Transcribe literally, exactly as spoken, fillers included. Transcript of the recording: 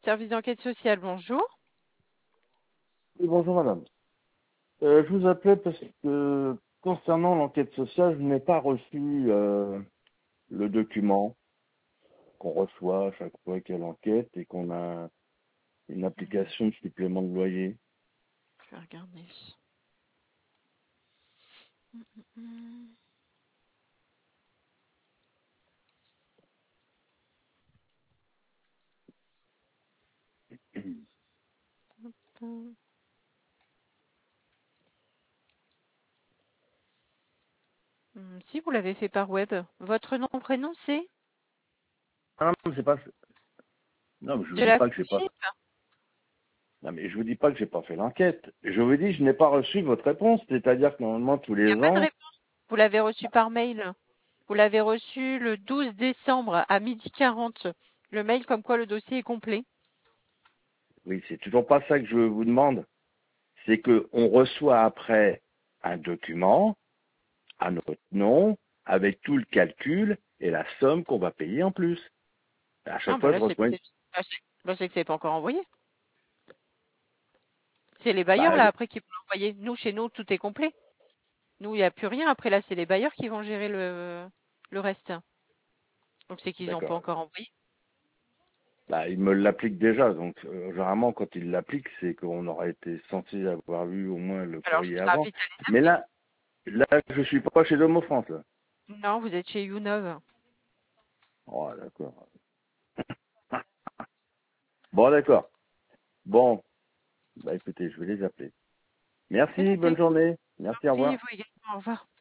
Service d'enquête sociale, bonjour. Oui, bonjour madame. Euh, je vous appelais parce que concernant l'enquête sociale, je n'ai pas reçu euh, le document qu'on reçoit à chaque fois qu'il y a l'enquête et qu'on a une application de supplément de loyer. Je vais regarder. Hmm, hmm. Hmm, Si vous l'avez fait par web, votre nom, prénom, c'est Ah non, c'est pas. Non, mais je vous de dis la pas que j'ai pas. flagship. Non, mais je vous dis pas que j'ai pas fait l'enquête. Je vous dis, je n'ai pas reçu votre réponse. C'est-à-dire que normalement tous Il n'y a les pas de ans, réponse. Vous l'avez reçu par mail. Vous l'avez reçu le douze décembre à midi quarante. Le mail comme quoi le dossier est complet. oui, c'est toujours pas ça que je vous demande. C'est que on reçoit après un document à notre nom avec tout le calcul et la somme qu'on va payer en plus. À Ah chaque bah fois, je là, c'est reçois une... c'est bah, c'est- bah, c'est que c'est pas encore envoyé. C'est les bailleurs Bah, là après qui vont l'envoyer. Nous, chez nous, tout est complet. Nous, il n'y a plus rien. Après là, c'est les bailleurs qui vont gérer le, le reste. Donc c'est qu'ils n'ont pas d'accord. encore envoyé. Bah, il me l'applique déjà. Donc, euh, généralement, quand il l'applique, c'est qu'on aurait été censé avoir vu au moins le Alors je courrier vous avant. invite à les Mais appeler. là, là, je suis pas chez Domo France, là. Non, vous êtes chez Younov. Oh, d'accord. Bon, d'accord. Bon, bah écoutez, je vais les appeler. C'est Merci, bonne noté. journée. Je vous en Merci, au prie, revoir. vous également. Au revoir.